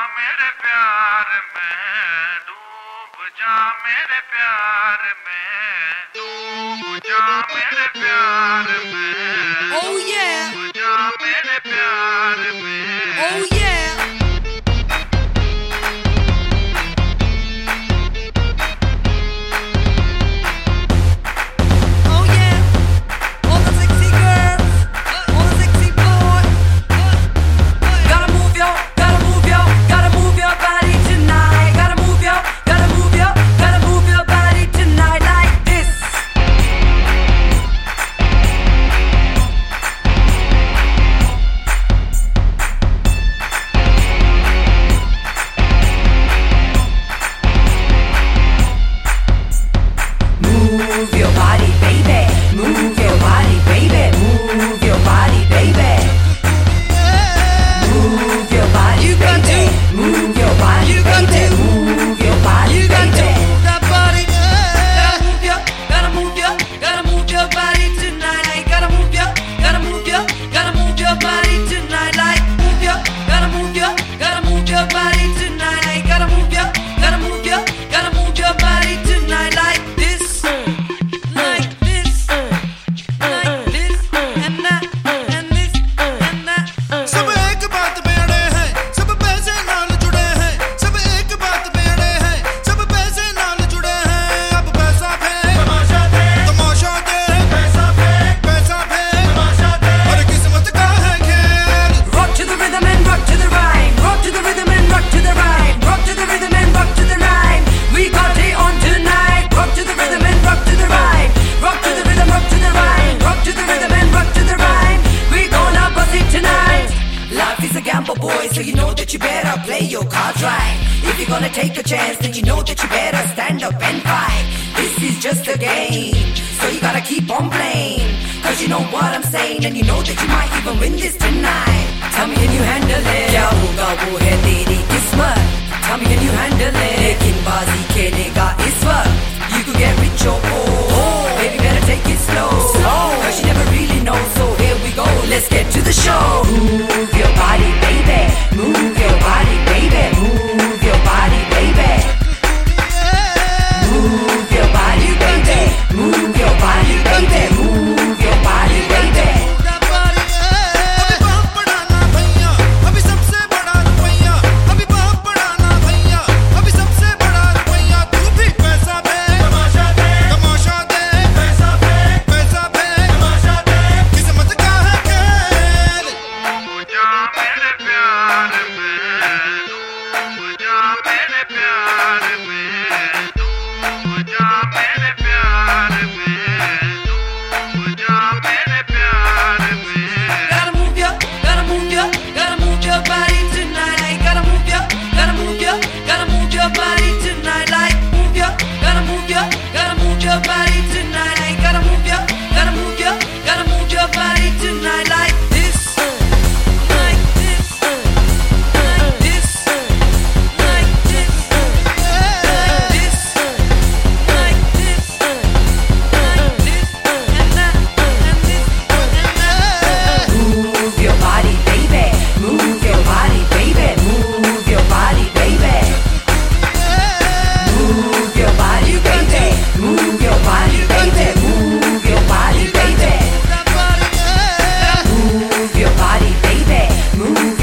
मेरे प्यार में, डूब जा मेरे प्यार में, डूब जा मेरे प्यार में, Oh yeah, डूब जा मेरे प्यार में, oh yeah. Oh yeah, all the sexy girls, all the sexy boys. Gotta move your body tonight. Gotta move your body tonight like this. Move your body, baby. Move your body, baby. Move your body, baby. Move your body, you got baby. To move your body, you got baby. To move your body, you got baby. To move that body. Gotta move your body tonight. Like, gotta move your body tonight. Like, gotta move your body tonight. Like, gotta move your body tonight. Like this, like this, like this, and that, and this, and that. सब एक बात पे अड़े हैं, सब पैसे नाल जुड़े हैं, सब एक बात पे अड़े हैं, सब पैसे नाल जुड़े हैं। अब पैसा फेंक, तमाशा दे, पैसा फेंक, और किस्मत का है खेल। Rock to the rhythm and rock to the rhyme. Rock to the rhythm and rock to the rhyme. Rock to the rhythm and rock to the rhyme. We got it on tonight. Rock to the rhythm and rock to the rhyme. Rock to the rhythm, rock to the rhyme. Rock to the rhythm and rock to the rhyme. We gonna bust it tonight. Life is a gamble, boy, so you know that you better play your cards right. If you're gonna take a chance, then you know that you better stand up and fight. This is just a game, so you gotta keep on playing. Cause you know what I'm saying, and you know that you might even win this tonight. Tell me, can you handle it? क्या होगा वो है तेरी किस्मत. Tell me, can you handle it? लेकिन बाजी खेलेगा इस वक्त. You could get rich or poor. Baby, better take it slow. Cause you never really know, so here we go. Let's get to the show. Move your body, baby. Move your body, baby. Move your body, baby. Move your body, baby. Move your body, baby. Move your body, baby. अभी बाप बढ़ाना भैया, अभी सबसे बड़ा रुपया, अभी बाप बढ़ाना भैया, अभी सबसे बड़ा रुपया। तू भी पैसा फेंक, तमाशा दे, पैसा फेंक, किस्मत का है खेल। डूब जा मेरे प्यार में, डूब जा मेरे प्यार में, डूब जा मेरे प्यार में, डूब जा मेरे प्यार में। Gotta move your body tonight. Like, gotta move your body tonight. Like, gotta move your body tonight. Like, gotta move your body tonight. Like this, like this, like this, like this, like this, like this, like this, and that, and this, and that. Move your body, baby. Move your body, baby. Move your body, baby. Move your body, baby. Move your body, baby. Move your body, baby. Move your body, baby. Move